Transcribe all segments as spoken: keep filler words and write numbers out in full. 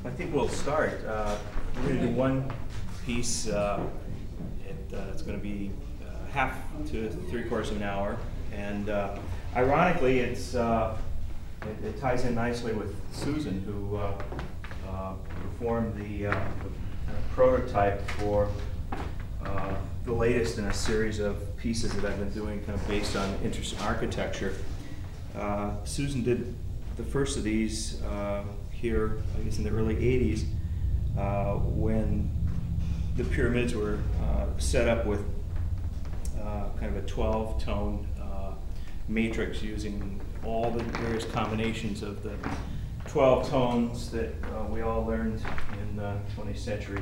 I think we'll start. Uh, we're going to do one piece. Uh, it, uh, it's going to be uh, half to three quarters of an hour, and uh, ironically, it's uh, it, it ties in nicely with Susan, who uh, uh, performed the, uh, the kind of prototype for uh, the latest in a series of pieces that I've been doing, kind of based on interest in architecture. Uh, Susan did the first of these uh, here, I guess in the early eighties, uh, when the pyramids were uh, set up with uh, kind of a twelve tone uh, matrix using all the various combinations of the twelve tones that uh, we all learned in the twentieth century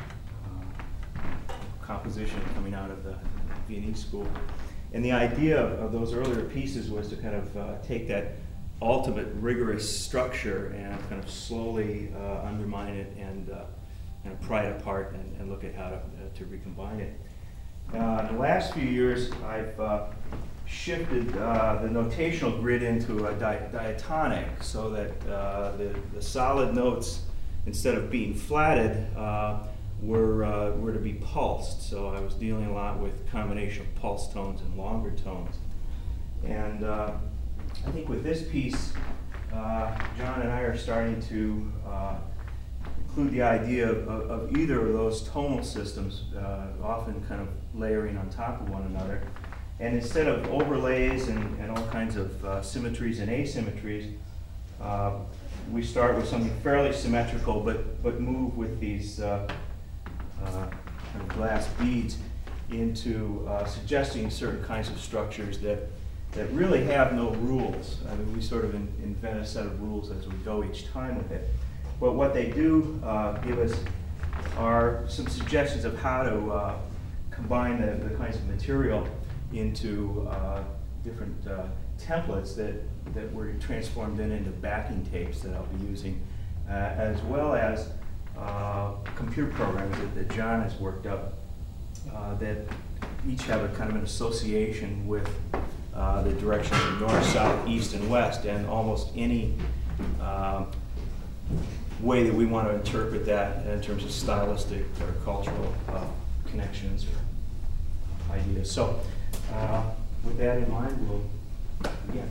uh, composition coming out of the Viennese school. And the idea of, of those earlier pieces was to kind of uh, take that ultimate rigorous structure and kind of slowly uh, undermine it and uh, kind of pry it apart and, and look at how to, uh, to recombine it. Uh, in the last few years, I've uh, shifted uh, the notational grid into a di diatonic, so that uh, the, the solid notes, instead of being flatted, uh, were, uh, were to be pulsed. So I was dealing a lot with combination of pulse tones and longer tones. And uh, I think with this piece, uh, John and I are starting to uh, include the idea of, of, of either of those tonal systems, uh, often kind of layering on top of one another. And instead of overlays and, and all kinds of uh, symmetries and asymmetries, uh, we start with something fairly symmetrical, but, but move with these uh, uh, kind of glass beads into uh, suggesting certain kinds of structures that that really have no rules. I mean, we sort of in, invent a set of rules as we go each time with it. But what they do uh, give us are some suggestions of how to uh, combine the, the kinds of material into uh, different uh, templates that, that were transformed then into backing tapes that I'll be using, uh, as well as uh, computer programs that, that John has worked up uh, that each have a kind of an association with Uh, the directions of north, south, east, and west, and almost any uh, way that we want to interpret that in terms of stylistic or cultural uh, connections or ideas. So, uh, with that in mind, we'll begin.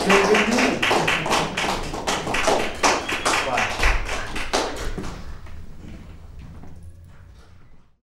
Very good.